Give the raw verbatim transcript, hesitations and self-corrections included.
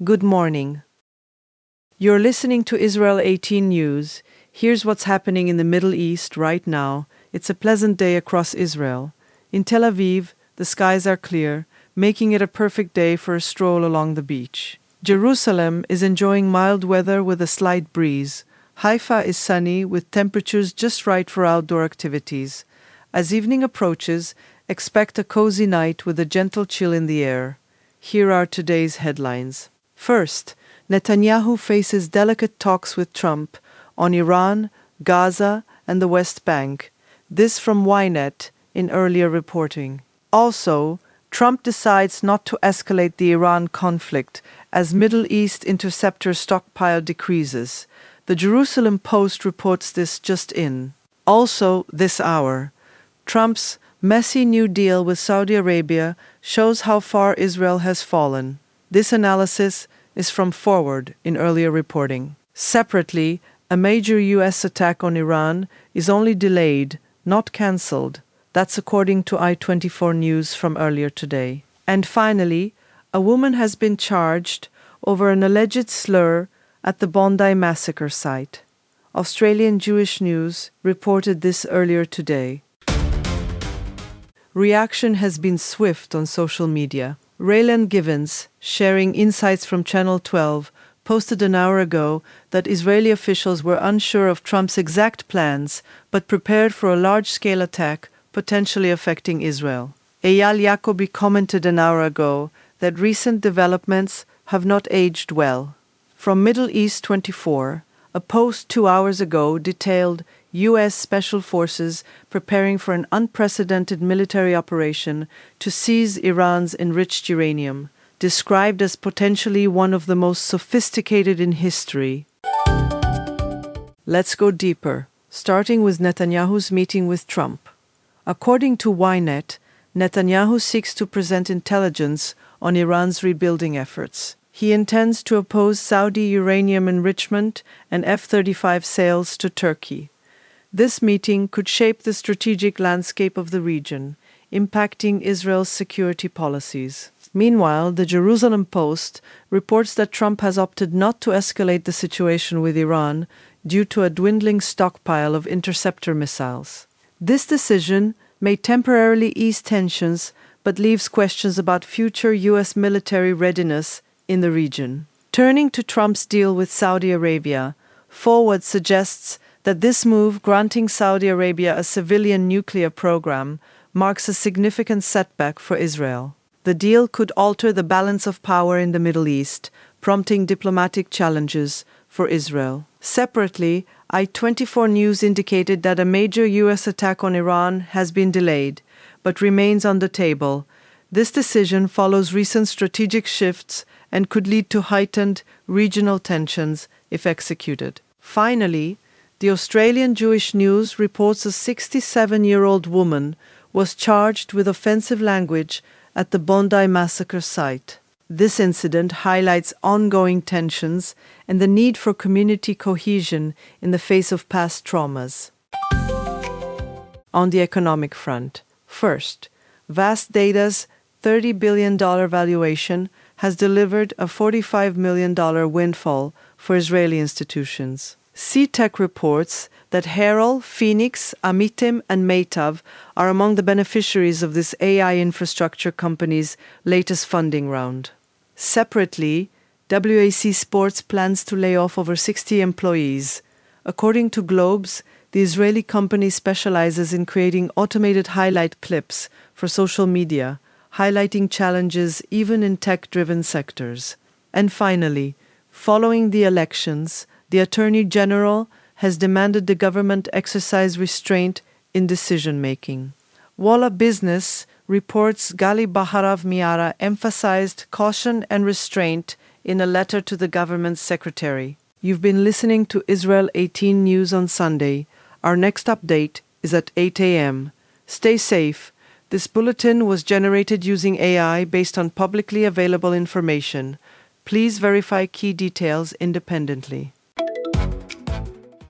Good morning. You're listening to Israel eighteen News. Here's what's happening in the Middle East right now. It's a pleasant day across Israel. In Tel Aviv, the skies are clear, making it a perfect day for a stroll along the beach. Jerusalem is enjoying mild weather with a slight breeze. Haifa is sunny with temperatures just right for outdoor activities. As evening approaches, expect a cozy night with a gentle chill in the air. Here are today's headlines. First, Netanyahu faces delicate talks with Trump on Iran, Gaza, and the West Bank. This from Ynet in earlier reporting. Also, Trump decides not to escalate the Iran conflict as Middle East interceptor stockpile decreases. The Jerusalem Post reports this just in. Also, this hour, Trump's messy new deal with Saudi Arabia shows how far Israel has fallen. This analysis is from Forward in earlier reporting. Separately, a major U S attack on Iran is only delayed, not cancelled. That's according to i twenty-four News from earlier today. And finally, a woman has been charged over an alleged slur at the Bondi massacre site. Australian Jewish News reported this earlier today. Reaction has been swift on social media. Raylan Givens, sharing insights from Channel twelve, posted an hour ago that Israeli officials were unsure of Trump's exact plans, but prepared for a large-scale attack, potentially affecting Israel. Eyal Yacobi commented an hour ago that recent developments have not aged well. From Middle East twenty-four, a post two hours ago detailed U S Special Forces preparing for an unprecedented military operation to seize Iran's enriched uranium, described as potentially one of the most sophisticated in history. Let's go deeper, starting with Netanyahu's meeting with Trump. According to Ynet, Netanyahu seeks to present intelligence on Iran's rebuilding efforts. He intends to oppose Saudi uranium enrichment and F thirty-five sales to Turkey. This meeting could shape the strategic landscape of the region, impacting Israel's security policies. Meanwhile, the Jerusalem Post reports that Trump has opted not to escalate the situation with Iran due to a dwindling stockpile of interceptor missiles. This decision may temporarily ease tensions, but leaves questions about future U S military readiness in the region. Turning to Trump's deal with Saudi Arabia, Forward suggests that this move, granting Saudi Arabia a civilian nuclear program, marks a significant setback for Israel. The deal could alter the balance of power in the Middle East, prompting diplomatic challenges for Israel. Separately, i twenty-four News indicated that a major U S attack on Iran has been delayed, but remains on the table. This decision follows recent strategic shifts and could lead to heightened regional tensions if executed. Finally, the Australian Jewish News reports a sixty-seven-year-old woman was charged with offensive language at the Bondi massacre site. This incident highlights ongoing tensions and the need for community cohesion in the face of past traumas. On the economic front, first, Vast Data's thirty billion dollars valuation has delivered a forty-five million dollars windfall for Israeli institutions. CTech reports that Herald, Phoenix, Amitim, and Meitav are among the beneficiaries of this A I infrastructure company's latest funding round. Separately, W A C Sports plans to lay off over sixty employees. According to Globes, the Israeli company specializes in creating automated highlight clips for social media, highlighting challenges even in tech-driven sectors. And finally, following the elections, the Attorney General has demanded the government exercise restraint in decision-making. Walla Business reports Gali Baharav Miara emphasized caution and restraint in a letter to the government's secretary. You've been listening to Israel eighteen News on Sunday. Our next update is at eight a.m. Stay safe. This bulletin was generated using A I based on publicly available information. Please verify key details independently.